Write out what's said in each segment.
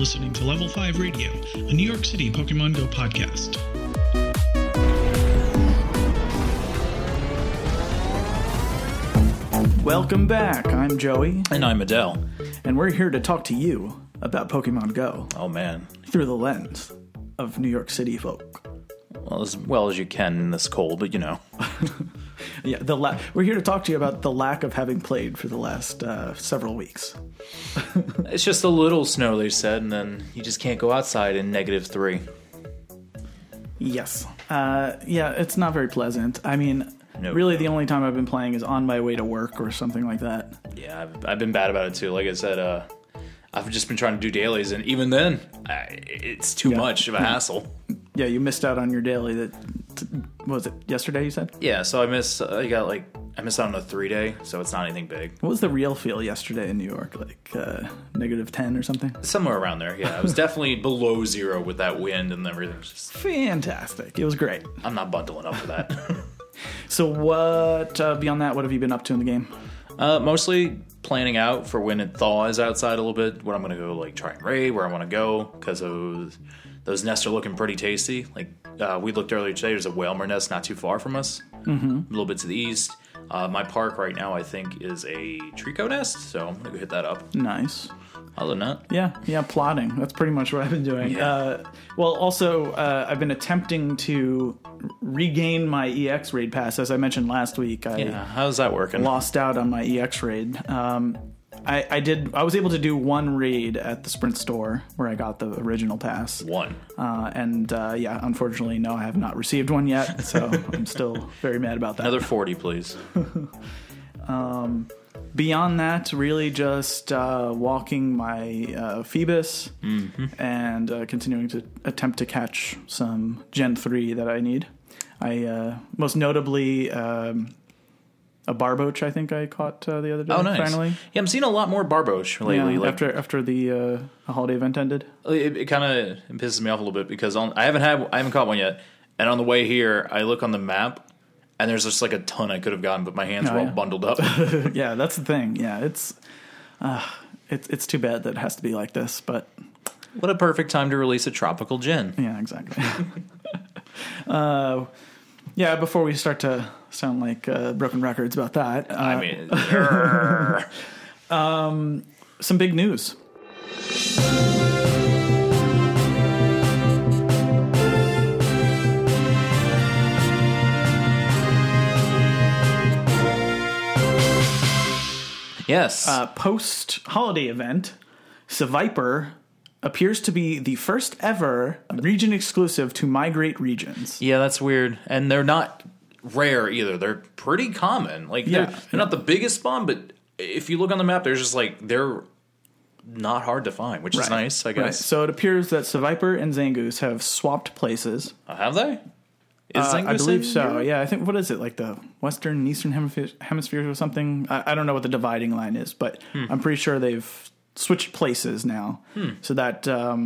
listening to Level 5 Radio, a New York City Pokemon Go podcast. Welcome back. I'm Joey. And I'm Adele. And we're here to talk to you about Pokemon Go. Oh, man. Through the lens of New York City folk. Well as you can in this cold, but you know. Yeah, we're here to talk to you about the lack of having played for the last several weeks. It's just a little snow, they said, and then you just can't go outside in -3. Yes. Yeah, it's not very pleasant. I mean, No. really the only time I've been playing is on my way to work or something like that. Yeah, I've been bad about it, too. Like I said, I've just been trying to do dailies, and even then, it's too much of a hassle. Yeah, you missed out on your daily what was it, yesterday you said? Yeah, so I missed out on a 3-day, so it's not anything big. What was the real feel yesterday in New York? Like -10 or something? Somewhere around there, yeah. It was definitely below 0 with that wind and everything. Just, Fantastic. It was great. I'm not bundling up for that. So what, beyond that, what have you been up to in the game? Mostly planning out for when it thaws outside a little bit, what I'm going to go like try and raid, where I want to go, because those nests are looking pretty tasty. Like we looked earlier today, there's a Whalmer nest not too far from us, a little bit to the east. My park right now, I think, is a Trico nest, so I'm going to go hit that up. Nice. Other than that, yeah, plotting. That's pretty much what I've been doing. Yeah. Well, also, I've been attempting to regain my EX raid pass. As I mentioned last week, how's that working? Lost out on my EX raid. I was able to do one raid at the Sprint store where I got the original pass. One. Unfortunately, no, I have not received one yet, so I'm still very mad about that. Another 40, please. Beyond that, really just walking my Phoebus and continuing to attempt to catch some Gen 3 that I need. I most notably a Barboach, I think I caught the other day. Oh, nice. Finally. Yeah, I'm seeing a lot more Barboach lately. Yeah, after the holiday event ended. It kind of pisses me off a little bit because I haven't caught one yet. And on the way here, I look on the map. And there's just like a ton I could have gotten, but my hands were all bundled up. Yeah, that's the thing. Yeah, it's too bad that it has to be like this, but what a perfect time to release a tropical gin. Yeah, exactly. Before we start to sound like broken records about that, some big news. Yes. Post-holiday event, Seviper appears to be the first ever region exclusive to migrate regions. Yeah, that's weird. And they're not rare either. They're pretty common. Like they're not the biggest spawn, but if you look on the map, there's just like they're not hard to find, which is nice, I guess. Right. So it appears that Seviper and Zangoose have swapped places. Have they? I believe so. Yeah, I think, what is it, like the Western and Eastern hemispheres or something? I don't know what the dividing line is, but I'm pretty sure they've switched places now so that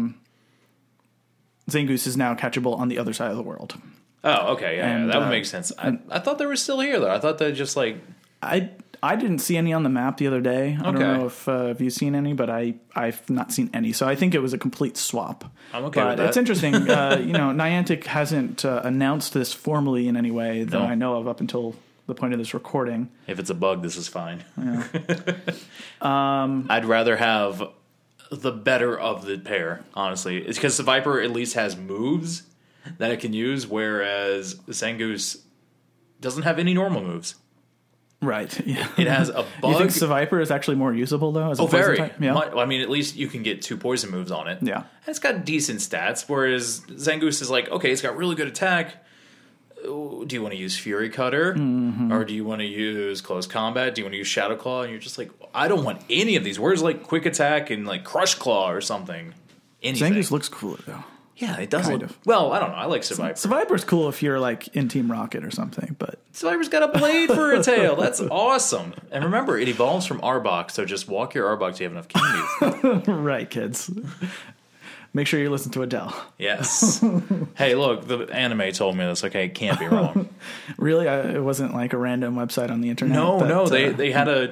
Zangoose is now catchable on the other side of the world. Oh, okay. Yeah, that would make sense. I thought they were still here, though. I thought they just like... I didn't see any on the map the other day. I don't know if you've seen any, but I've not seen any. So I think it was a complete swap. I'm okay with that. It's interesting. Niantic hasn't announced this formally in any way that I know of up until the point of this recording. If it's a bug, this is fine. Yeah. I'd rather have the better of the pair, honestly. It's because the Viper at least has moves that it can use, whereas the Zangoose doesn't have any normal moves. Right. Yeah. It has a bug. You think Seviper is actually more usable, though? As a very. Type? Yeah. I mean, at least you can get 2 poison moves on it. Yeah. And it's got decent stats, whereas Zangoose is like, okay, it's got really good attack. Do you want to use Fury Cutter? Or do you want to use Close Combat? Do you want to use Shadow Claw? And you're just like, I don't want any of these. Where's like Quick Attack and like Crush Claw or something? Anything. Zangoose looks cooler, though. Yeah, it does. Well, I don't know. I like Seviper. Seviper's cool if you're like in Team Rocket or something, but Seviper's got a blade for a tail. That's awesome. And remember, it evolves from Arbok, so just walk your Arbok till you have enough candies. Right, kids. Make sure you listen to Adele. Yes. Hey, look, the anime told me this. Okay, it can't be wrong. Really? It wasn't like a random website on the internet? No, they had a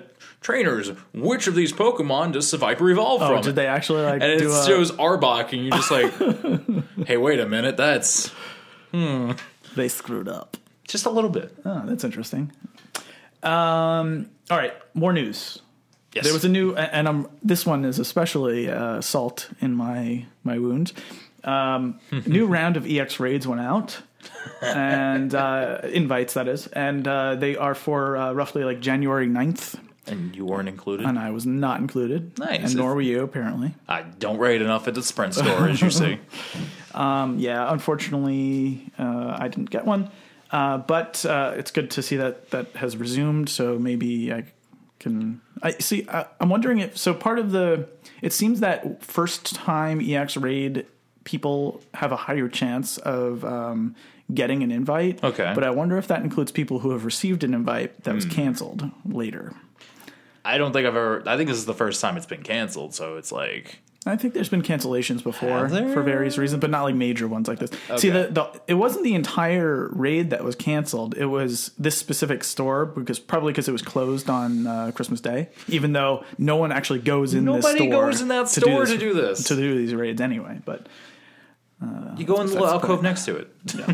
trainers, which of these Pokemon does Seviper evolve from? Did they actually like? And it shows Arbok, and you're just like, hey, wait a minute, that's They screwed up just a little bit. Oh, that's interesting. All right, more news. Yes. There was a new, and this one is especially salt in my wound. New round of EX raids went out, and invites, that is, and they are for roughly like January 9th. And you weren't included? And I was not included. Nice. And nor were you, apparently. I don't raid enough at the Sprint store, as you see. Yeah, unfortunately, I didn't get one. But it's good to see that has resumed, so maybe I can... I'm wondering if... So part of the... It seems that first-time EX raid people have a higher chance of getting an invite. Okay. But I wonder if that includes people who have received an invite that was canceled later. I don't think I've ever... I think this is the first time it's been canceled, so it's like... I think there's been cancellations before Have there? for various reasons, but not like major ones like this. Okay. See, it wasn't the entire raid that was canceled. It was this specific store probably because it was closed on Christmas Day, even though no one actually goes in this store. Nobody goes in that store to do this. To do these raids anyway, but... you go in the little alcove next to it.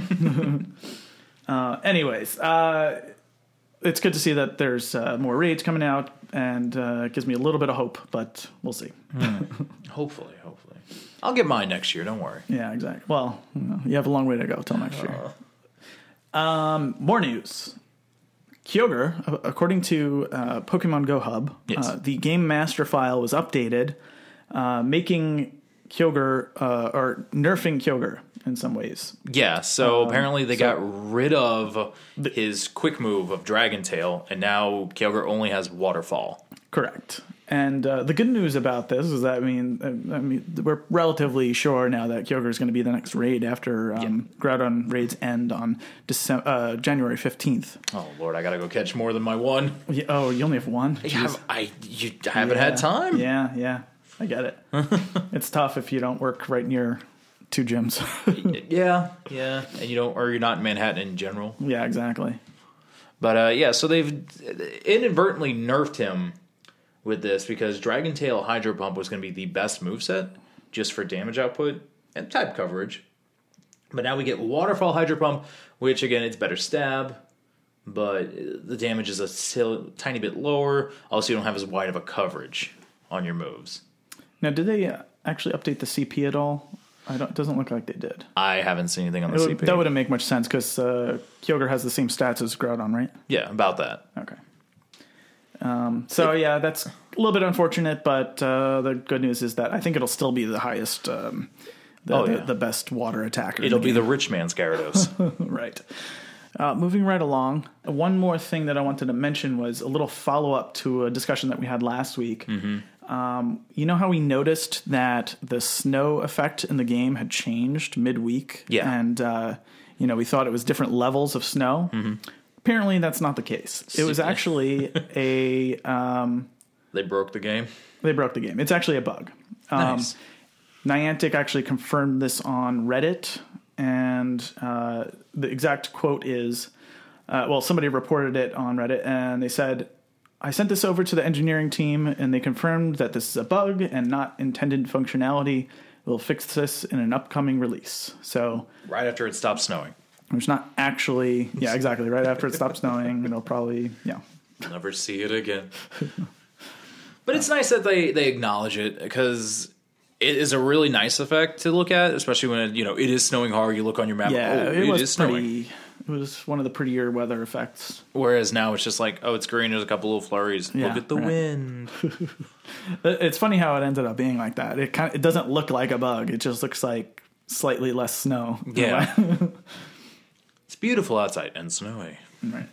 Yeah. Anyways, it's good to see that there's more raids coming out, and it gives me a little bit of hope, but we'll see. Hopefully. I'll get mine next year, don't worry. Yeah, exactly. Well, you have a long way to go till next year. More news. Kyogre, according to Pokemon Go Hub, Yes. the Game Master file was updated, making Kyogre, or nerfing Kyogre in some ways. Yeah, so apparently they got rid of his quick move of Dragon Tail, and now Kyogre only has Waterfall. Correct. And the good news about this is that, I mean, we're relatively sure now that Kyogre is going to be the next raid after Groudon raids end on January 15th. Oh, Lord, I got to go catch more than my one. Oh, you only have one? You haven't had time? Yeah. I get it. It's tough if you don't work right near two gyms. Yeah. And you're not in Manhattan in general. Yeah, exactly. But so they've inadvertently nerfed him with this because Dragon Tail Hydro Pump was going to be the best moveset just for damage output and type coverage. But now we get Waterfall Hydro Pump, which again, it's better stab, but the damage is a tiny bit lower. Also, you don't have as wide of a coverage on your moves. Now, did they actually update the CP at all? It doesn't look like they did. I haven't seen anything on the CP. That wouldn't make much sense because Kyogre has the same stats as Groudon, right? Yeah, about that. Okay. So yeah, that's a little bit unfortunate, but the good news is that I think it'll still be the highest, the best water attacker. It'll be the rich man's Gyarados. Right. Moving right along, one more thing that I wanted to mention was a little follow-up to a discussion that we had last week. Mm-hmm. You know how we noticed that the snow effect in the game had changed midweek? Yeah. And, we thought it was different levels of snow. Mm-hmm. Apparently, that's not the case. It was actually a... They broke the game? They broke the game. It's actually a bug. Nice. Niantic actually confirmed this on Reddit, and the exact quote is... somebody reported it on Reddit, and they said, I sent this over to the engineering team, and they confirmed that this is a bug and not intended functionality. We'll fix this in an upcoming release. So... Right after it stops snowing. It's not actually... Yeah, exactly. Right after it stops snowing, it'll probably... Yeah. Never see it again. But it's nice that they acknowledge it, because it is a really nice effect to look at, especially when it is snowing hard. You look on your map, yeah, it is snowing. It was one of the prettier weather effects. Whereas now it's just like, oh, it's green. There's a couple little flurries. Yeah, look at the wind. It's funny how it ended up being like that. It doesn't look like a bug. It just looks like slightly less snow. Yeah. It's beautiful outside and snowy. Right.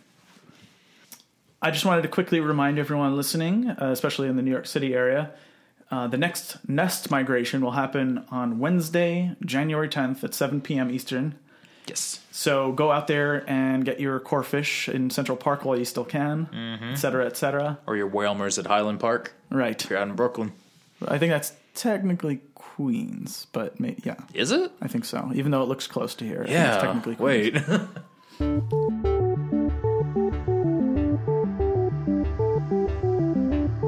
I just wanted to quickly remind everyone listening, especially in the New York City area, the next Nest migration will happen on Wednesday, January 10th at 7 p.m. Eastern. Yes. So go out there and get your core fish in Central Park while you still can, et cetera, et cetera. Or your Whalmers at Highland Park. Right. If you're out in Brooklyn. I think that's technically Queens, but yeah. Is it? I think so, even though it looks close to here. I Yeah. think it's technically Queens. Wait.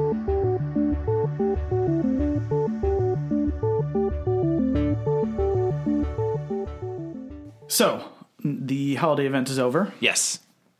So, the holiday event is over. Yes.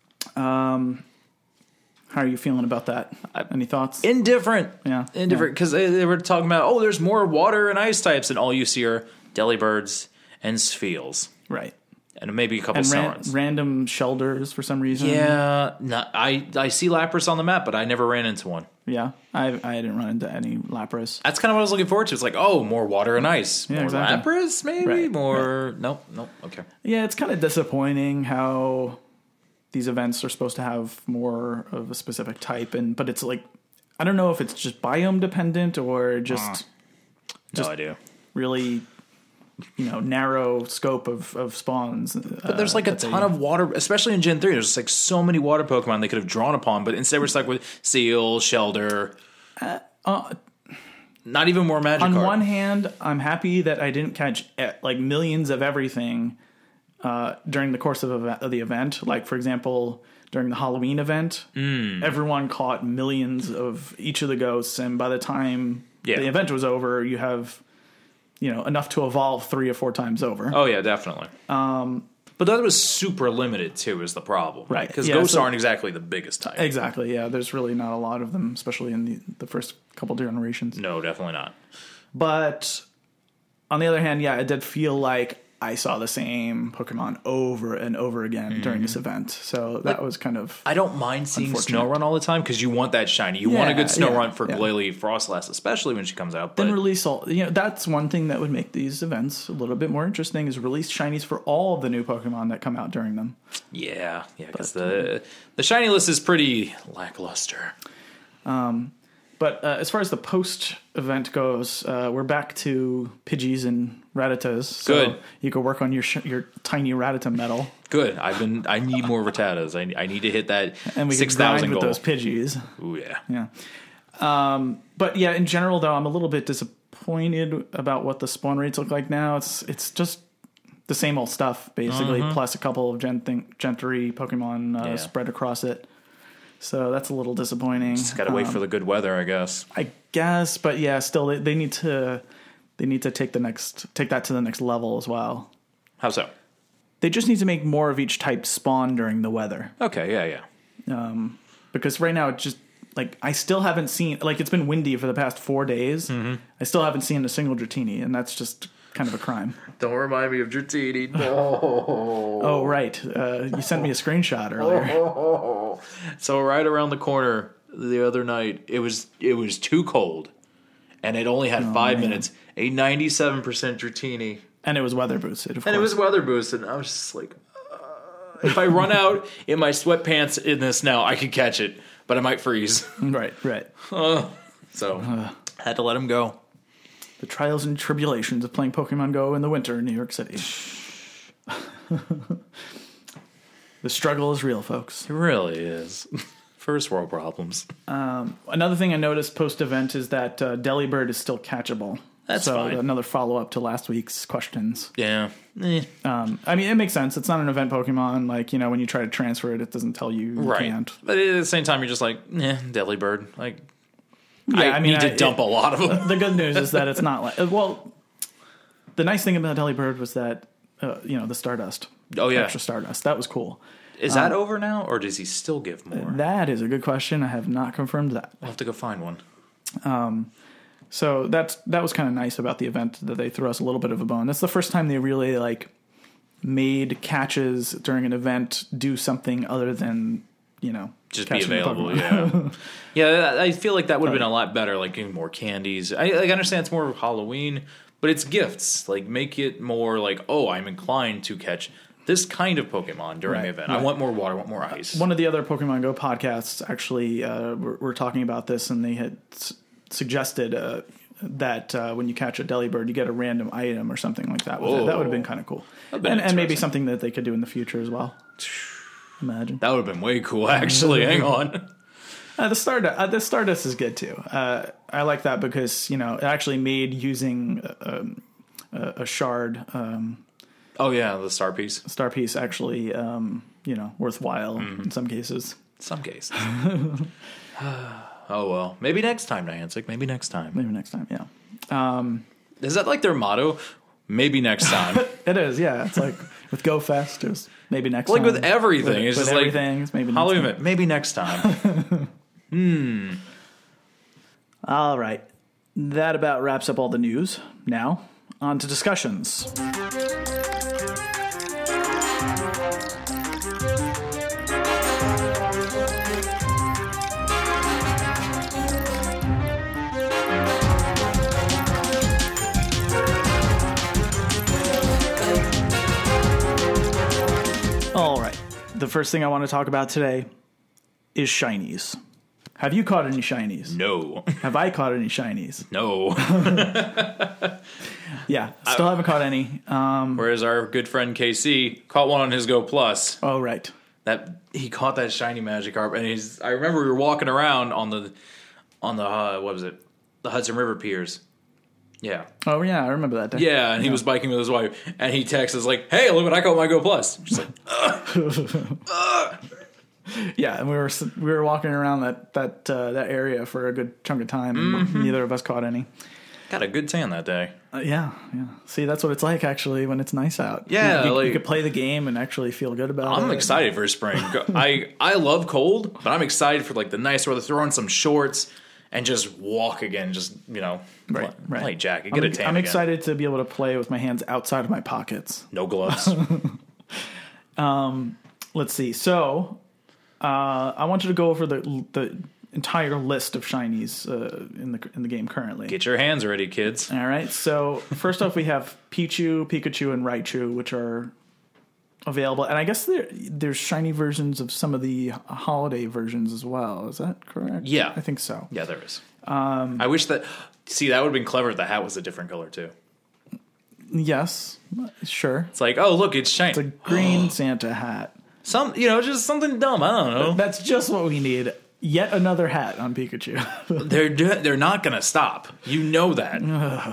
How are you feeling about that? Any thoughts? Indifferent. Yeah. Indifferent. Because they were talking about, there's more water and ice types, and all you see are Delibirds and Spheals. Right. And maybe a couple And Snoruns. random Shelders for some reason. Yeah. I see Lapras on the map, but I never ran into one. Yeah. I didn't run into any Lapras. That's kind of what I was looking forward to. It's like, more water and ice. Yeah, More exactly. Lapras, maybe? Right, More... Nope. Okay. Yeah, it's kind of disappointing how these events are supposed to have more of a specific type, but it's like, I don't know if it's just biome dependent or just No idea. really, narrow scope of spawns. But there's like a ton of water, especially in Gen 3. There's like so many water Pokemon they could have drawn upon, but instead we're stuck with Seal, Shelder. Not even more Magikarp. On one hand, I'm happy that I didn't catch like millions of everything during the course of the event. Like, for example, during the Halloween event, everyone caught millions of each of the ghosts, and by the time the event was over, you have enough to evolve 3 or 4 times over. Oh yeah, definitely. But that was super limited too, is the problem, Right. Because Yeah, ghosts so- aren't exactly the biggest type. Exactly, yeah. There's really not a lot of them, especially in the first couple generations. No, definitely not. But on the other hand, yeah, it did feel like I saw the same Pokemon over and over again during this event. So that was kind of... I don't mind seeing Unfortunate. Snorunt all the time because you want that shiny. You want a good Yeah, Snorunt for yeah. Glalie Frostlass, especially when she comes out. But Then release all... that's one thing that would make these events a little bit more interesting, is release shinies for all of the new Pokemon that come out during them. yeah, because the shiny list is pretty lackluster. But as far as the post-event goes, we're back to Pidgeys and Rattatas. So Good. You can work on your tiny Rattata medal. Good. I need more Rattatas. I need to hit that And we can 6,000 grind with goal. those Pidgeys. Ooh, yeah. Yeah. But yeah, in general, though, I'm a little bit disappointed about what the spawn rates look like now. It's just the same old stuff, basically, plus a couple of Gen 3 Pokemon spread across it. So that's a little disappointing. Just got to wait for the good weather, I guess. I guess, but yeah, still they need to take that to the next level as well. How so? They just need to make more of each type spawn during the weather. Okay, yeah. Because right now, it's just like I still haven't seen, like, it's been windy for the past 4 days. I still haven't seen a single Dratini, and that's just kind of a crime. Don't remind me of Dratini. No. Oh, right. You sent me a screenshot earlier. So right around the corner the other night, it was too cold, and it only had 5 minutes. A 97% Dratini, And it was weather boosted, of course. and it was weather boosted. And I was just like, if I run out in my sweatpants in this now, I could catch it, but I might freeze. Right. So had to let him go. The trials and tribulations of playing Pokemon Go in the winter in New York City. The struggle is real, folks. It really is. First world problems. Another thing I noticed post-event is that Delibird is still catchable. That's so fine. Another follow-up to last week's questions. Yeah. I mean, it makes sense. It's not an event Pokemon. Like, when you try to transfer it, it doesn't tell you Right. can't. But at the same time, you're just like, Delibird. Like, Yeah, I need to dump a lot of them. The good news is that it's not like... Well, the nice thing about Delibird was that, the Stardust. Oh, yeah. Extra Stardust. That was cool. Is that over now, or does he still give more? That is a good question. I have not confirmed that. I'll have to go find one. So that was kind of nice about the event, that they threw us a little bit of a bone. That's the first time they really made catches during an event do something other than Just be catching the available, Pokemon. yeah. Yeah, I feel like that would have been a lot better, like getting more candies. I understand it's more of Halloween, but it's gifts. Like, make it more like, I'm inclined to catch this kind of Pokemon during the event. I want more water, I want more ice. One of the other Pokemon Go podcasts actually were talking about this, and they had suggested that when you catch a Delibird, you get a random item or something like that. With it. That would have been kind of cool, and maybe interesting. something that they could do in the future as well. Imagine. That would have been way cool, actually. Hang on. The Stardust is good too. I like that because it actually made using a shard Oh yeah, the star piece. star piece actually worthwhile in some cases. Some cases. Oh well, maybe next time, Niantic. Maybe next time. Maybe next time, yeah. Is that like their motto? maybe next time. It is, yeah. It's like with Go Fest, it was maybe next Like time. with everything. It's with just everything, like, it's maybe next Halloween time. event, maybe next time. All right. That about wraps up all the news. Now, on to discussions. All right. The first thing I want to talk about today is shinies. Have you caught any shinies? No. Have I caught any shinies? No. Yeah, still haven't caught any. Whereas our good friend KC caught one on his Go Plus. Oh, right. That he caught that shiny Magikarp, and I remember we were walking around on the what was it? The Hudson River piers. Yeah. Oh, yeah, I remember that day. Yeah, and he was biking with his wife, and he texts us like, "Hey, look what I caught my Go Plus." She's like, Yeah, and we were walking around that area for a good chunk of time, and neither of us caught any. got a good tan that day. Yeah. See, that's what it's like, actually, when it's nice out. Yeah, you like- could play the game and actually feel good about it. I'm excited for spring. I love cold, but I'm excited for like the nice weather. Throw on some shorts and just walk again. Just Right. light jacket, get a tan. I'm again. excited to be able to play with my hands outside of my pockets. No gloves. Let's see. So, I wanted to go over the entire list of shinies in the game currently. Get your hands ready, kids. All right. So first off, we have Pichu, Pikachu, and Raichu, which are available, and I guess there's shiny versions of some of the holiday versions as well. Is that correct? Yeah. I think so. Yeah, there is. I wish that. See, that would have been clever if the hat was a different color too. Yes, sure. It's like, oh look, it's shiny. It's a green Santa hat. Just something dumb. I don't know. That's just what we need. Yet another hat on Pikachu. They're not gonna stop. You know that.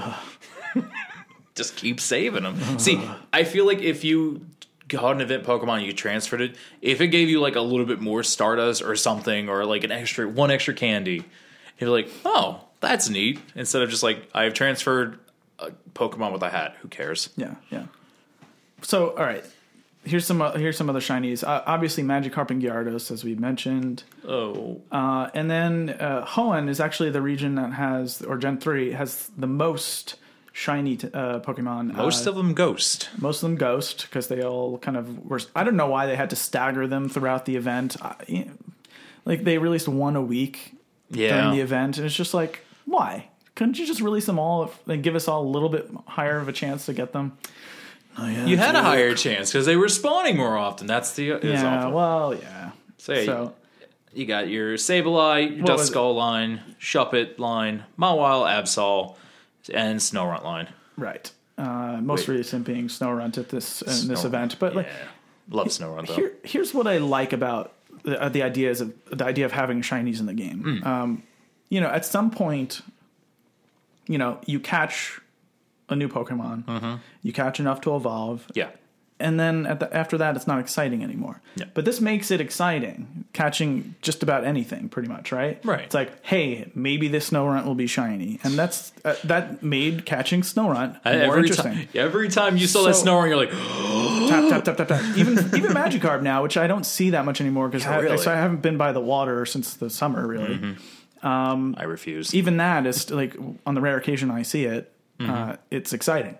Just keep saving them. See, I feel like if you got an event Pokemon, you transferred it. If it gave you like a little bit more Stardust or something, or like one extra candy, you're like, oh, that's neat. Instead of just like, I've transferred a Pokemon with a hat. Who cares? Yeah. So, all right. Here's some other shinies. Obviously, Magikarp and Gyarados, as we mentioned. Oh, And then Hoenn is actually the region that has, or Gen 3, has the most shiny Pokemon. most of them Ghost. Most of them Ghost, because they all kind of were... I don't know why they had to stagger them throughout the event. Like, they released one a week during the event, and it's just like, why? Couldn't you just release them all and give us all a little bit higher of a chance to get them? Oh, yeah, You had a higher chance because they were spawning more often. That's the it's Yeah, awful. well, yeah. So you got your Sableye, your What was Duskull line, Shuppet line, Mawile, Absol, and Snorunt line. Right. Most recent being Snorunt at this event, but like, Love Snorunt though. here's what I like about the idea of having shinies in the game. At some point, you catch a new Pokemon, you catch enough to evolve, Yeah. and then after that, it's not exciting anymore. Yeah. But this makes it exciting, catching just about anything, pretty much, right? Right. It's like, hey, maybe this Snorunt will be shiny, and that made catching Snorunt more interesting. Every time you saw that So- Snorunt, you're like, Tap, tap, tap, tap, tap. Even Magikarp now, which I don't see that much anymore because really? I haven't been by the water since the summer, really. I refuse. Even that is like on the rare occasion I see it, it's exciting.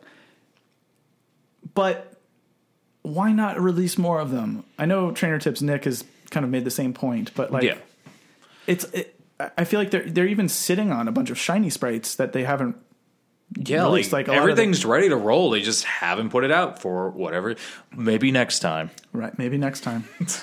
But why not release more of them? I know Trainer Tips Nick has kind of made the same point, but like, I feel like they're even sitting on a bunch of shiny sprites that they haven't. Yeah, released, like a lot of everything's ready to roll. They just haven't put it out for whatever. Maybe next time. Right, maybe next time.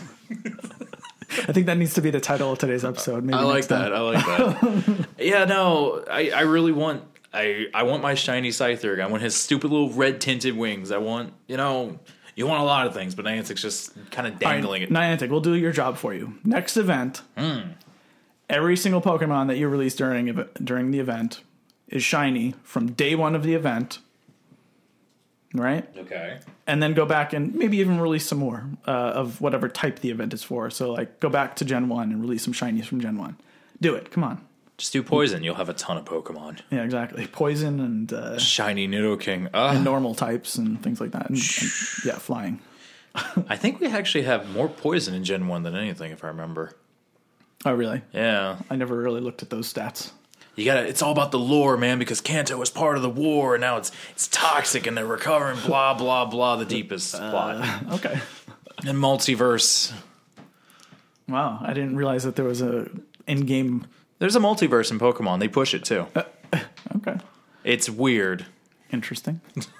I think that needs to be the title of today's episode. Maybe I like next time. that. I like that. Yeah, no, I really want. I want my shiny Scyther. I want his stupid little red tinted wings. I want, you want a lot of things, but Niantic's just kind of dangling it. Niantic, we'll do your job for you. Next event, every single Pokemon that you release during the event is shiny from day one of the event, right? Okay. And then go back and maybe even release some more of whatever type the event is for. So, like, go back to Gen 1 and release some shinies from Gen 1. Do it. Come on. Just do poison. You'll have a ton of Pokemon. Yeah, exactly. Poison and Shiny Nidoking. and normal types and things like that. And yeah, flying. I think we actually have more poison in Gen 1 than anything, if I remember. Oh, really? Yeah. I never really looked at those stats. It's all about the lore, man, because Kanto was part of the war, and now it's toxic, and they're recovering, blah, blah, blah, the deepest plot. Okay. And multiverse. Wow, I didn't realize that there was a in-game... There's a multiverse in Pokemon. They push it, too. Okay. It's weird. Interesting.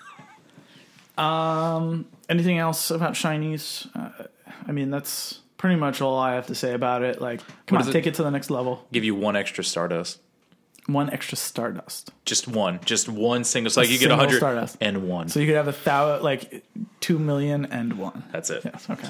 Anything else about shinies? I mean, that's pretty much all I have to say about it. Like, come on, take it to the next level. Give you one extra Stardust. One extra Stardust. Just one single. So like you get 100 Stardust. and one. So you could have 1,000, like 2,000,001. That's it. Yes. Okay.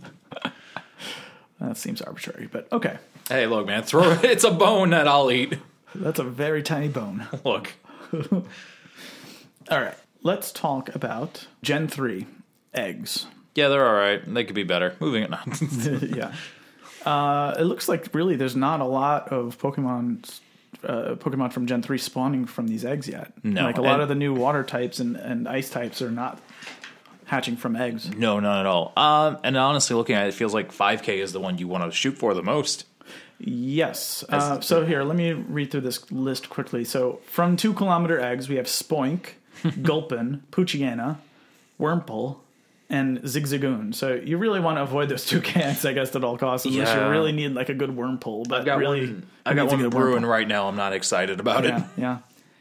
That seems arbitrary, but okay. Hey, look, man, it's a bone that I'll eat. That's a very tiny bone. Look. All right. Let's talk about Gen 3 eggs. Yeah, they're all right. They could be better. Moving it on. Yeah. It looks like really there's not a lot of Pokemon from Gen 3 spawning from these eggs yet. No. Like a lot of the new water types and ice types are not hatching from eggs. No, not at all. And honestly, looking at it, it feels like 5K is the one you want to shoot for the most. Yes. So here, let me read through this list quickly. So from 2 kilometer eggs, we have Spoink, Gulpin, Poochyena, Wurmple, and Zigzagoon. So you really want to avoid those 2 eggs, I guess, at all costs, unless you really need like a good Wurmple. But I've got one brewing right now. I'm not excited about it. Yeah.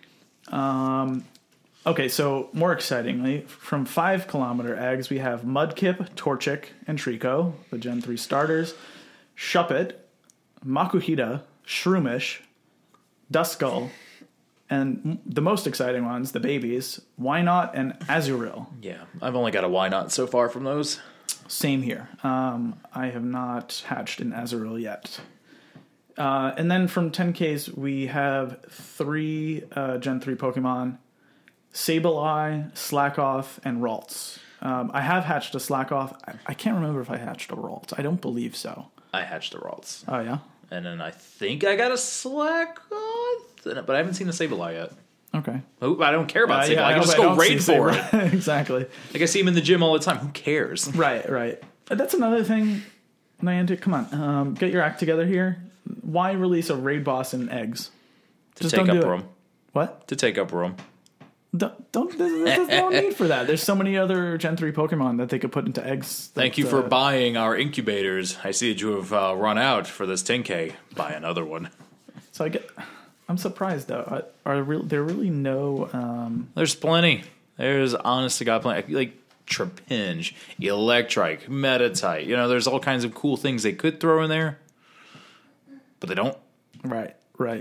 Okay, so more excitingly, from 5 kilometer eggs, we have Mudkip, Torchic, and Trico, the Gen 3 starters, Shuppet, Makuhita, Shroomish, Duskull, and the most exciting ones, the babies, Wynot and Azurill. Yeah, I've only got a Wynot so far from those. Same here. I have not hatched an Azurill yet. And then from 10Ks, we have 3 Gen 3 Pokemon, Sableye, Slackoth, and Ralts. I have hatched a Slackoth. I can't remember if I hatched a Ralts. I don't believe so. I hatched a Ralts. Oh, yeah? And then I think I got a Slackoth, but I haven't seen a Sableye yet. Okay. I don't care about Sableye. I can just go raid for it. Exactly. Like I see him in the gym all the time. Who cares? Right. That's another thing, Niantic. Come on. Get your act together here. Why release a raid boss in eggs? To take up room. What? To take up room. There's no need for that. There's so many other Gen 3 Pokemon that they could put into eggs. Thank you for buying our incubators. I see that you have run out for this 10K. Buy another one. So I'm surprised though. There really no? There's plenty. There's honest to God plenty. Like Trapinch, Electrike, Metatite. There's all kinds of cool things they could throw in there, but they don't. Right.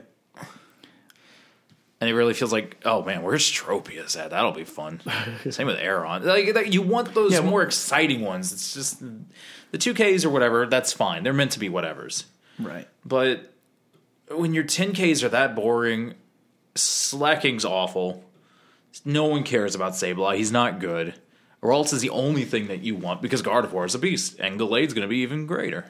And it really feels like, oh man, where's Tropius at? That'll be fun. Same with Aeron. Like you want those more exciting ones. It's just the 2Ks or whatever. That's fine. They're meant to be whatevers. Right. But when your 10Ks are that boring, Slacking's awful. No one cares about Sableye. He's not good. Ralts is the only thing that you want because Gardevoir is a beast, and Gallade's going to be even greater.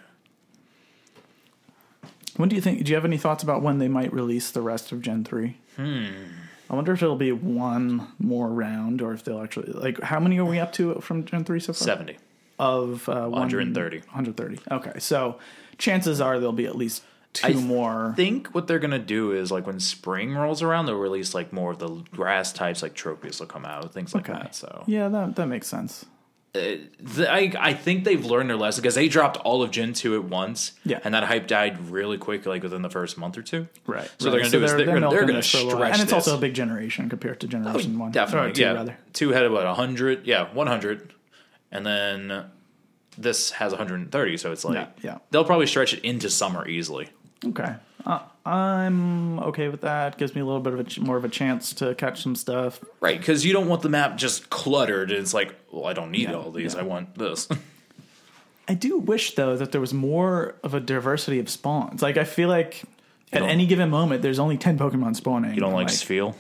When do you think? Do you have any thoughts about when they might release the rest of Gen 3? I wonder if it'll be one more round, or if they'll actually how many are we up to from Gen 3 so far? 70 of 130. 130. Okay, so chances are there'll be at least 2 more. I think what they're gonna do is when spring rolls around, they'll release more of the grass types, like Tropius will come out, things like that. So yeah, that makes sense. I think they've learned their lesson because they dropped all of Gen 2 at once. Yeah. And that hype died really quick, within the first month or 2. Right. So they're going to do is they're going to stretch and it's also a big generation compared to Generation 1. Definitely. 2, rather. 2 had about 100. Yeah, 100. And then this has 130. So it's they'll probably stretch it into summer easily. Okay. I'm okay with that. Gives me a little bit of more of a chance to catch some stuff. Right, because you don't want the map just cluttered. It's I don't need all these. I want this. I do wish, though, that there was more of a diversity of spawns. I feel like at any given moment, there's only 10 Pokemon spawning. You don't like Spheal?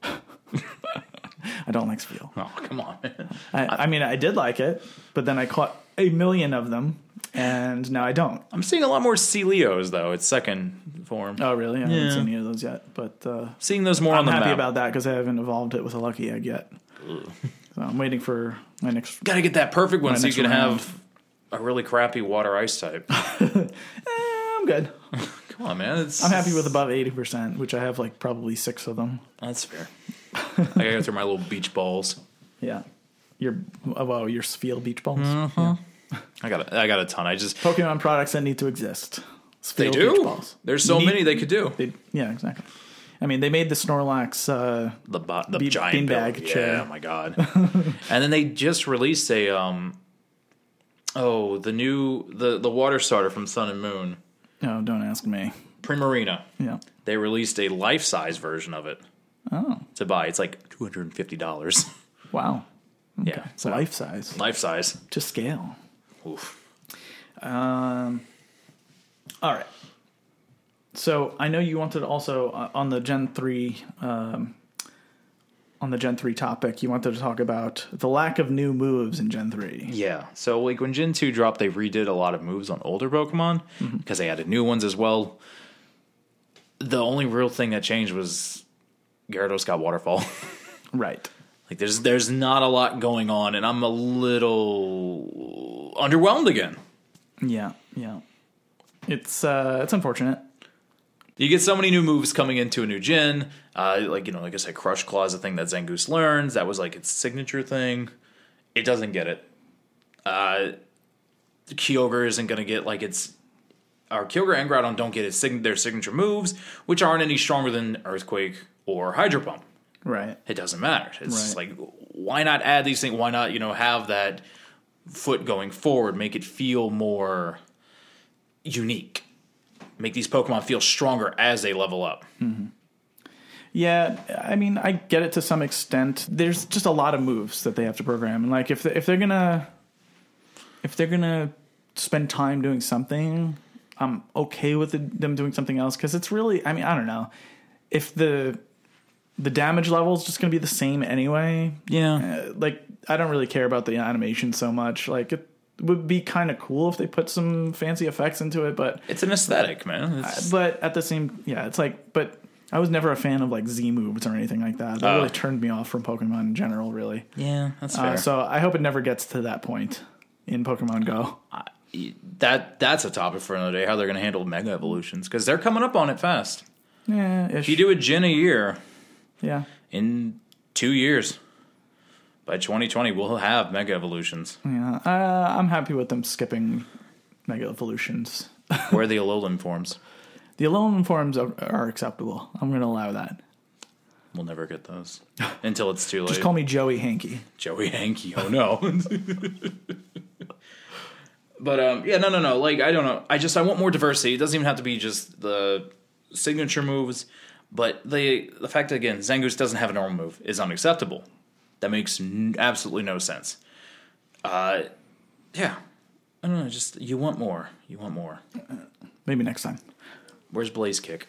I don't like Spheal. Oh, come on. I mean, I did like it, but then I caught 1 million of them. And now I don't. I'm seeing a lot more Celeos, though. It's second form. Oh, really? I haven't Yeah. seen any of those yet. But Seeing those more on I'm the happy map. about that because I haven't evolved it with a lucky egg yet. So I'm waiting for my next. Got to get that perfect one My so you next can round. have a really crappy water ice type. I'm good. Come on, man. I'm happy with above 80%, which I have like probably 6 of them. That's fair. I gotta go through my little beach balls. Yeah. Your Sphere beach balls. Mm-hmm. Yeah. I got a ton. Pokemon products that need to exist. They Sphere do. beach balls. There's so many they could do. Yeah, exactly. I mean, they made the Snorlax. The giant beanbag bill. chair. Yeah, oh my god. And then they just released a the water starter from Sun and Moon, No, don't ask me. Primarina. Yeah. They released a life-size version of it Oh, to buy. It's like $250. wow. Yeah, So life size life-size. to scale. Oof. All right. So I know you wanted also on the Gen 3 topic, you wanted to talk about the lack of new moves in Gen 3. Yeah. So like when Gen 2 dropped, they redid a lot of moves on older Pokemon because they added new ones as well. The only real thing that changed was Gyarados got Waterfall. Right. Like there's not a lot going on, and I'm a little underwhelmed again. Yeah. It's unfortunate. You get so many new moves coming into a new gen. Like I said, Crush Claw is a thing that Zangoose learns. That was like its signature thing. It doesn't get it. Kyogre isn't going to get like its. Our Kyogre and Groudon don't get their signature moves, which aren't any stronger than Earthquake or Hydro Pump. Right. It doesn't matter. It's just Right. like, why not add these things? Why not, have that foot going forward? Make it feel more unique. Make these Pokemon feel stronger as they level up. Yeah, I mean, I get it to some extent. There's just a lot of moves that they have to program, and like if they're gonna spend time doing something, I'm okay with them doing something else because it's really, I mean, I don't know if the damage level is just gonna be the same anyway. Yeah. Like I don't really care about the animation so much. Like it would be kind of cool if they put some fancy effects into it, but It's an aesthetic, man. but at the same, yeah, it's like, but I was never a fan of like Z moves or anything like that. That really turned me off from Pokemon in general, really. Yeah, that's fair. So I hope it never gets to that point in Pokemon Go. That's a topic for another day, how they're going to handle Mega Evolutions, because they're coming up on it fast. Yeah, If you do a gen a year, yeah, in 2 years, by 2020, we'll have Mega Evolutions. yeah. I'm happy with them skipping Mega Evolutions. Where are the Alolan forms? The Alolan forms are acceptable. I'm going to allow that. We'll never get those until it's too late. Just call me Joey Hanky. Joey Hanky. Oh no. But yeah, no. Like I don't know. I want more diversity. It doesn't even have to be just the signature moves, but the fact that again Zangoose doesn't have a normal move is unacceptable. That makes absolutely no sense. Yeah. I don't know. Just you want more. You want more. Maybe next time. Where's Blaze Kick?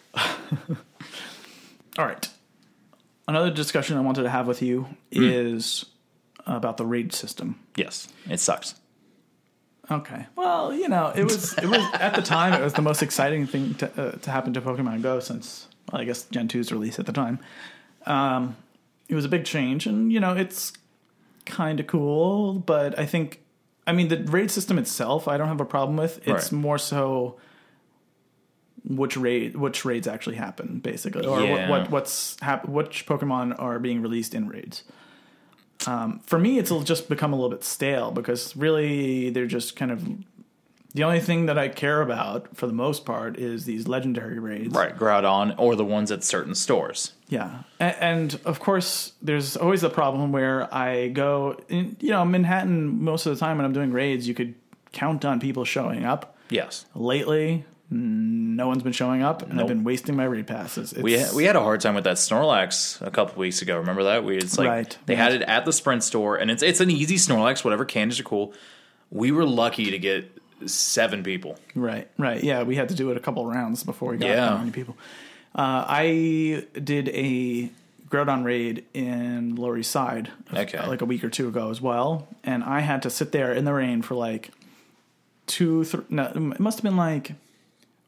All right. Another discussion I wanted to have with you is about the raid system. Yes, it sucks. Okay. Well, it was at the time it was the most exciting thing to happen to Pokemon Go since, well, I guess Gen 2's release at the time. It was a big change, and it's kind of cool. But the raid system itself, I don't have a problem with. It's Right. more so which raids actually happen, basically, or Yeah. which Pokemon are being released in raids. For me, it's just become a little bit stale because really they're just kind of the only thing that I care about for the most part is these legendary raids. Right, Groudon or the ones at certain stores. Yeah. And of course, there's always the problem where I go, in, Manhattan, most of the time when I'm doing raids, you could count on people showing up. Yes. Lately, no one's been showing up, and I've been wasting my raid passes. We had a hard time with that it's a couple weeks ago. Remember that? They had it at the Sprint store, and it's an easy Snorlax. Whatever candies are cool. We were lucky to get 7 people. Right. Yeah, we had to do it a couple rounds before we got that many people. I did a Groudon raid in Lower East Side like a week or two ago as well, and I had to sit there in the rain for like it must have been like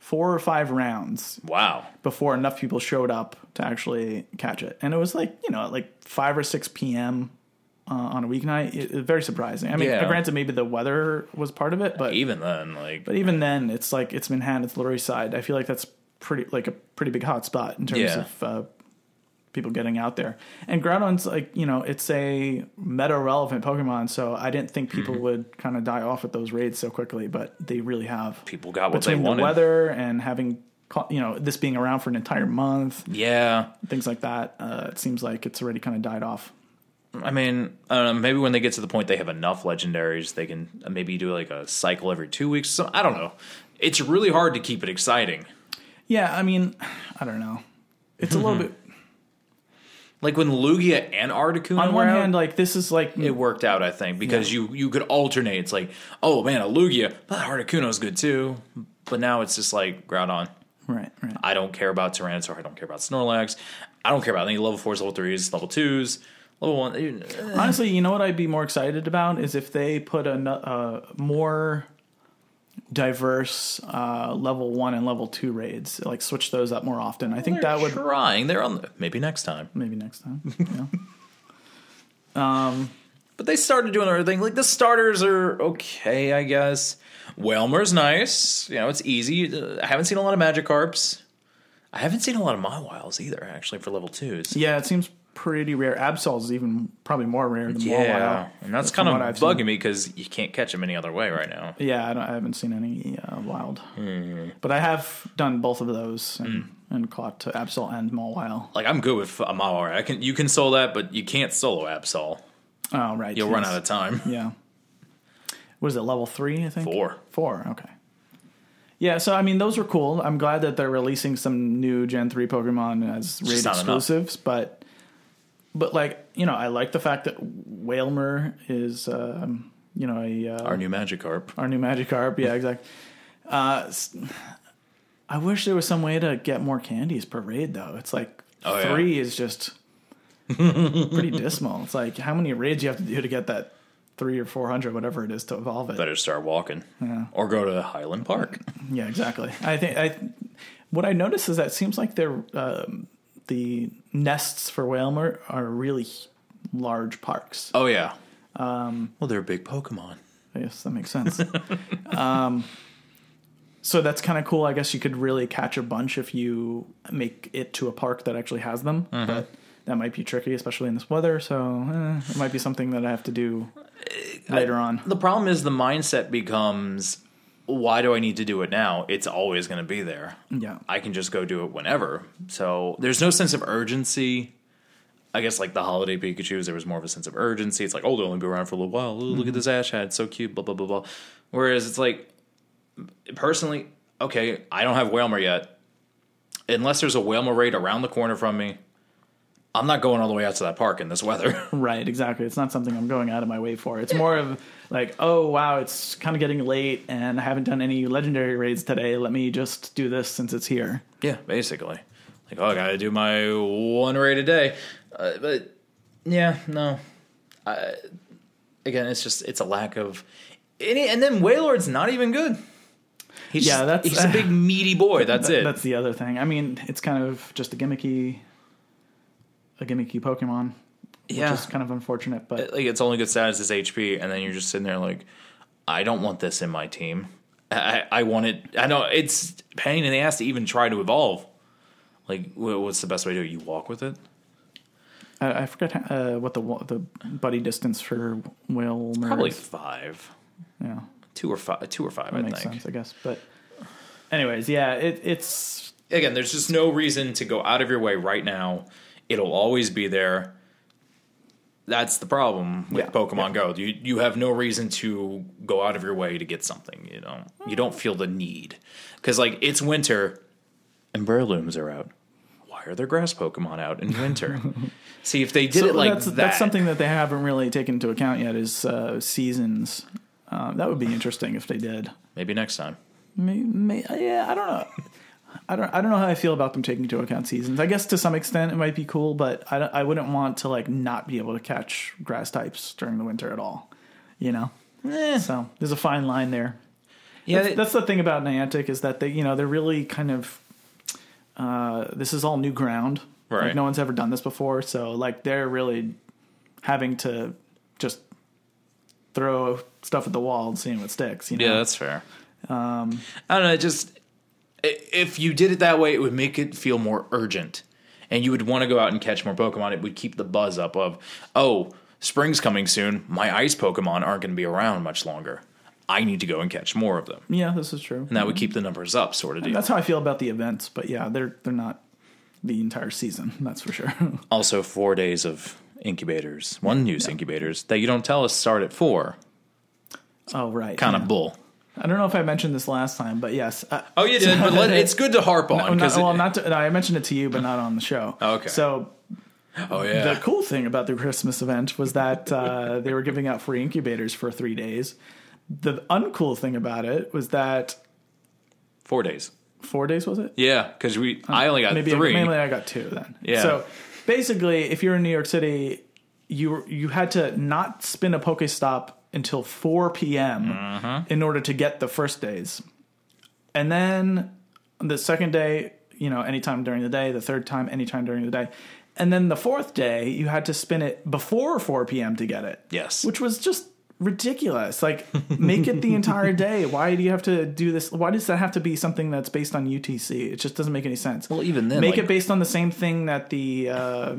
4 or 5 rounds Wow. before enough people showed up to actually catch it. And it was like, at like 5 or 6 p.m. On a weeknight. It was very surprising. I mean, granted, maybe the weather was part of it, but even then, it's like it's Manhattan, it's Lower East Side. I feel like that's a pretty big hot spot in terms of people getting out there. And Groudon's like, it's a meta relevant Pokemon, so I didn't think people would kind of die off at those raids so quickly, but they really have. People got what they wanted. wanted. The weather and having, this being around for an entire month. Yeah. Things like that. It seems like it's already kind of died off. I mean, I don't know, maybe when they get to the point they have enough legendaries, they can maybe do like a cycle every 2 weeks. So I don't know. It's really hard to keep it exciting. Yeah, I mean, I don't know. It's a little bit... Like when Lugia and Articuno on one hand, like this is like... It worked out, I think, because you could alternate. It's like, oh man, a Lugia, but Articuno's good too. But now it's just like Groudon. Right. I don't care about Tyranitar. I don't care about Snorlax. I don't care about any level 4s, level 3s, level 2s. Level 1. Honestly, you know what I'd be more excited about is if they put a more diverse level 1 and level 2 raids, like switch those up more often. I think that would trying. They're on maybe next time. But they started doing everything. Like the starters are okay, I guess. Wailmer's nice. It's easy. I haven't seen a lot of Magikarps. I haven't seen a lot of Mawiles either, actually, for level 2s. Yeah, it seems pretty rare. Absol is even probably more rare than Mawile. And that's kind of bugging me because you can't catch them any other way right now. Yeah, I haven't seen any wild. But I have done both of those and caught Absol and Mawile. Like, I'm good with a Mawile. You can solo that, but you can't solo Absol. Oh, right. You'll run out of time. Yeah. What is it, level 3, I think? 4, okay. Yeah, so, I mean, those were cool. I'm glad that they're releasing some new Gen 3 Pokemon as raid exclusives, but like, I like the fact that Wailmer is, our new Magikarp. Our new Magikarp, yeah, exactly. I wish there was some way to get more candies per raid, though. It's like 3 is just pretty dismal. It's like, how many raids you have to do to get that 300 or 400, whatever it is, to evolve it? Better start walking. Yeah. Or go to Highland Park. Yeah, exactly. What I noticed is that it seems like they're... the nests for Wailmer are really large parks. Oh, yeah. They're big Pokemon. Yes, that makes sense. So that's kind of cool. I guess you could really catch a bunch if you make it to a park that actually has them. But that might be tricky, especially in this weather. So it might be something that I have to do later on. The problem is the mindset becomes... Why do I need to do it now? It's always going to be there. Yeah. I can just go do it whenever. So there's no sense of urgency. I guess like the holiday Pikachus, there was more of a sense of urgency. It's like, they'll only be around for a little while. Ooh, look at this Ash hat. It's so cute, blah, blah, blah, blah. Whereas it's like, personally, okay, I don't have Wailmer yet. Unless there's a Wailmer raid around the corner from me, I'm not going all the way out to that park in this weather. Right, exactly. It's not something I'm going out of my way for. It's more of like, oh, wow, it's kind of getting late and I haven't done any legendary raids today. Let me just do this since it's here. Yeah, basically. Like, I got to do my 1 raid a day. But, yeah, no. Again, it's a lack of... And then Wailord's not even good. He's a big meaty boy. That's it. That's the other thing. I mean, it's kind of just a gimmicky Pokemon, which is kind of unfortunate. But like, its only good status is HP, and then you're just sitting there like, I don't want this in my team. I want it. I know it's pain in the ass to even try to evolve. Like, what's the best way to do it? You walk with it? I forget what the buddy distance for Wailmer. Probably 5. Yeah, 2 or 5. 2 or 5. That makes sense, I guess. But anyways, yeah, it's again. There's just no reason to go out of your way right now. It'll always be there. That's the problem with Pokemon Go. You have no reason to go out of your way to get something. You don't feel the need because like it's winter and Breloom's are out. Why are there grass Pokemon out in winter? See, if they did it like that's something that they haven't really taken into account yet is seasons. That would be interesting if they did. Maybe next time. Yeah, I don't know. I don't know how I feel about them taking into account seasons. I guess to some extent it might be cool, but I wouldn't want to like not be able to catch grass types during the winter at all. So there's a fine line there. Yeah, that's the thing about Niantic is that they're really kind of this is all new ground. Right. Like no one's ever done this before, so like they're really having to just throw stuff at the wall and seeing what sticks. Yeah, that's fair. I don't know. Just if you did it that way, it would make it feel more urgent, and you would want to go out and catch more Pokemon. It would keep the buzz up of, oh, spring's coming soon. My ice Pokemon aren't going to be around much longer. I need to go and catch more of them. Yeah, this is true. And that would keep the numbers up, sort of deal. And that's how I feel about the events, but yeah, they're not the entire season, that's for sure. Also, 4 days of incubators, one-use incubators that you don't tell us start at 4. Oh, right. Kind of bull. I don't know if I mentioned this last time, but yes. Oh, you did, but it's good to harp on. I mentioned it to you, but not on the show. Okay. So, yeah. the cool thing about the Christmas event was that they were giving out free incubators for 3 days. The uncool thing about it was that 4 days. 4 days, was it? Yeah, because I only got 3. Maybe I got 2 then. Yeah. So basically, if you're in New York City, you had to not spin a Pokestop until 4 p.m. In order to get the first days. And then the second day, anytime during the day. The third time, anytime during the day. And then the fourth day, you had to spin it before 4 p.m. to get it. Yes. Which was just ridiculous. Like, make it the entire day. Why do you have to do this? Why does that have to be something that's based on UTC? It just doesn't make any sense. Well, even then, make it based on the same thing that the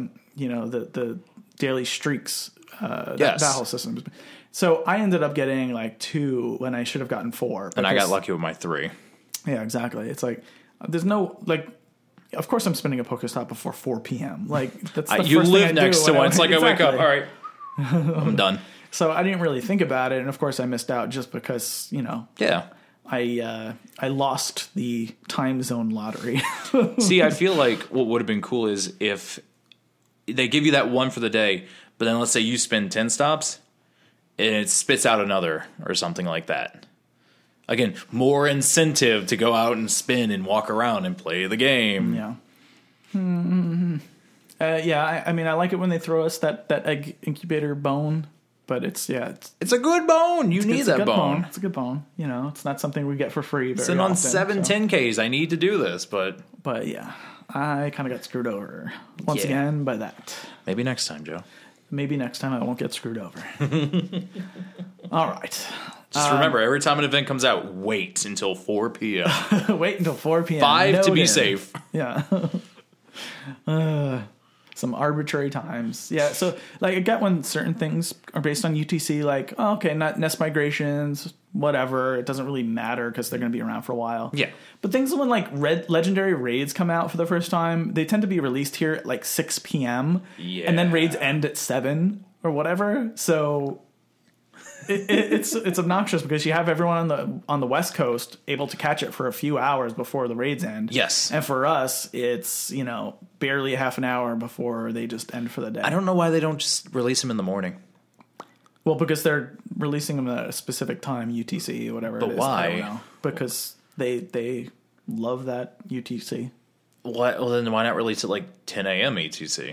the daily streaks battle systems. So I ended up getting like 2 when I should have gotten 4. And I got lucky with my 3. Yeah, exactly. It's like there's no like. Of course, I'm spinning a Pokestop before 4 p.m. Like that's the you first live thing I next do to one. It's like exactly. I wake up. All right, I'm done. So I didn't really think about it, and of course I missed out just because Yeah. I lost the time zone lottery. See, I feel like what would have been cool is if they give you that one for the day, but then let's say you spin 10 stops, and it spits out another or something like that. Again, more incentive to go out and spin and walk around and play the game. Yeah. I mean, I like it when they throw us that egg incubator bone, but it's a good bone. You need that bone. It's a good bone. It's not something we get for free. It's on 7 10Ks. I need to do this, but yeah, I kind of got screwed over once again by that. Maybe next time, Joe. Maybe next time I won't get screwed over. All right. Just remember, every time an event comes out, wait until 4 p.m. Wait until 4 p.m. 5 to be safe. Yeah. Some arbitrary times. Yeah, so like I get when certain things are based on UTC, like, not nest migrations, whatever. It doesn't really matter because they're going to be around for a while. Yeah. But things when like legendary raids come out for the first time, they tend to be released here at like 6 p.m. Yeah. And then raids end at 7 or whatever. So it's obnoxious because you have everyone on the West Coast able to catch it for a few hours before the raids end. Yes. And for us, it's, barely a half an hour before they just end for the day. I don't know why they don't just release them in the morning. Well, because they're releasing them at a specific time, UTC, whatever but it is. Why? I don't know. Because they love that UTC. What? Well, then why not release it like 10 a.m. ETC?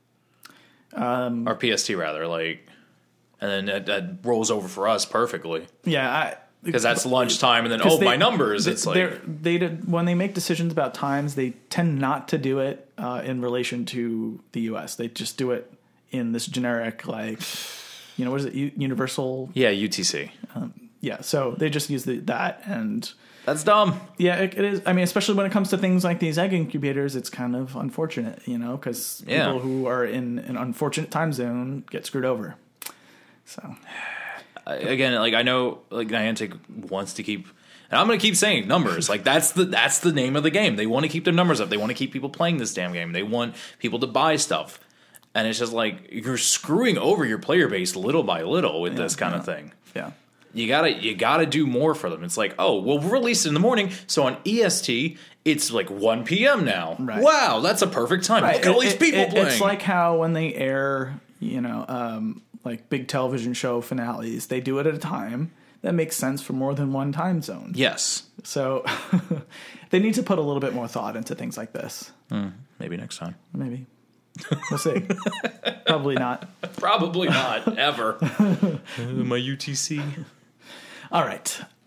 Or PST, rather. Like, and then that rolls over for us perfectly. Yeah, because that's lunchtime, and then my numbers. It's like when they make decisions about times, they tend not to do it in relation to the U.S. They just do it in this generic, like, what is it, universal? Yeah, UTC. So they just use that, and that's dumb. Yeah, it is. I mean, especially when it comes to things like these egg incubators, it's kind of unfortunate, because people who are in an unfortunate time zone get screwed over. So. Again, like I know, like Niantic wants to keep, and I'm going to keep saying numbers. Like that's the name of the game. They want to keep their numbers up. They want to keep people playing this damn game. They want people to buy stuff, and it's just like you're screwing over your player base little by little with this kind of thing. Yeah, you gotta do more for them. It's like, we'll release it in the morning, so on EST it's like 1 p.m. now. Right. Wow, that's a perfect time. Right. Look at all these people playing. It's like how when they air, like big television show finales, they do it at a time that makes sense for more than one time zone. Yes. So they need to put a little bit more thought into things like this. Maybe next time. Maybe. We'll see. Probably not. Probably not, ever. My UTC. All right.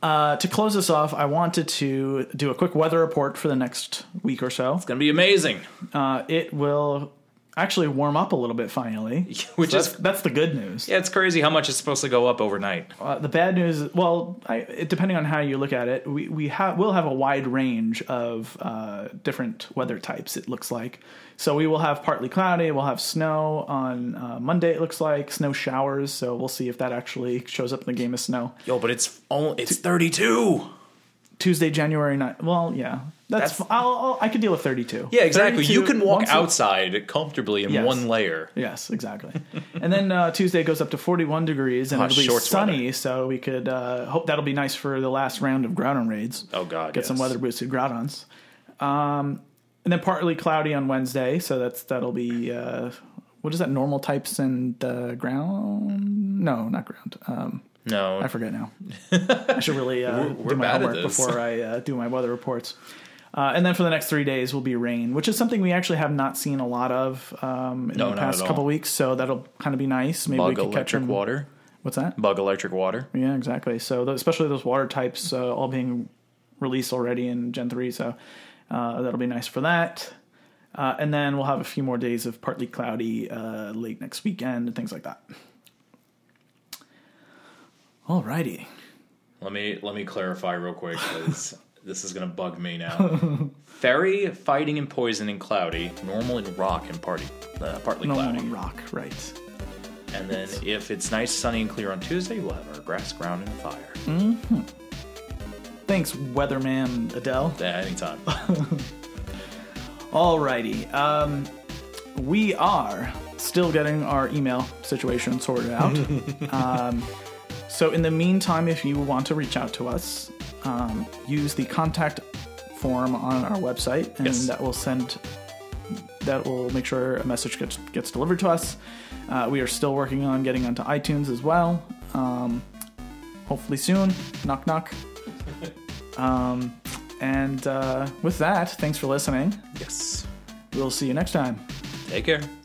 To close this off, I wanted to do a quick weather report for the next week or so. It's going to be amazing. It will actually warm up a little bit finally. That's the good news. Yeah, it's crazy how much it's supposed to go up overnight. The bad news, depending on how you look at it, we'll have a wide range of different weather types, it looks like. So we will have partly cloudy, we'll have snow on Monday, it looks like, snow showers, so we'll see if that actually shows up in the game of snow. Yo, but it's 32! Tuesday, January 9th. Well, yeah. I could deal with 32. Yeah, exactly. 32, you can walk outside comfortably in one layer. Yes, exactly. And then Tuesday goes up to 41 degrees, and it'll be sunny, so we could hope that'll be nice for the last round of Groudon raids. Oh, God, Get some weather-boosted Groudons. And then partly cloudy on Wednesday, so that'll be... what is that, normal types and ground? No, not ground. No. I forget now. I should really do my homework before I do my weather reports. And then for the next 3 days will be rain, which is something we actually have not seen a lot of in the past couple weeks, so that'll kind of be nice. Maybe we could catch them. Water. What's that? Bug electric water. Yeah, exactly. So especially those water types all being released already in Gen 3, so that'll be nice for that. And then we'll have a few more days of partly cloudy late next weekend and things like that. Alrighty. Let me clarify real quick, because this is going to bug me now. Fairy, fighting, and poison in cloudy. Normal and rock and partly cloudy. Normal and rock, right. And then if it's nice, sunny, and clear on Tuesday, we'll have our grass, ground, and fire. Mm-hmm. Thanks, Weatherman Adele. Yeah, anytime. Alrighty. We are still getting our email situation sorted out. So in the meantime, if you want to reach out to us, use the contact form on our website, and that will make sure a message gets delivered to us. We are still working on getting onto iTunes as well. Hopefully soon. Knock, knock. And with that, thanks for listening. Yes. We'll see you next time. Take care.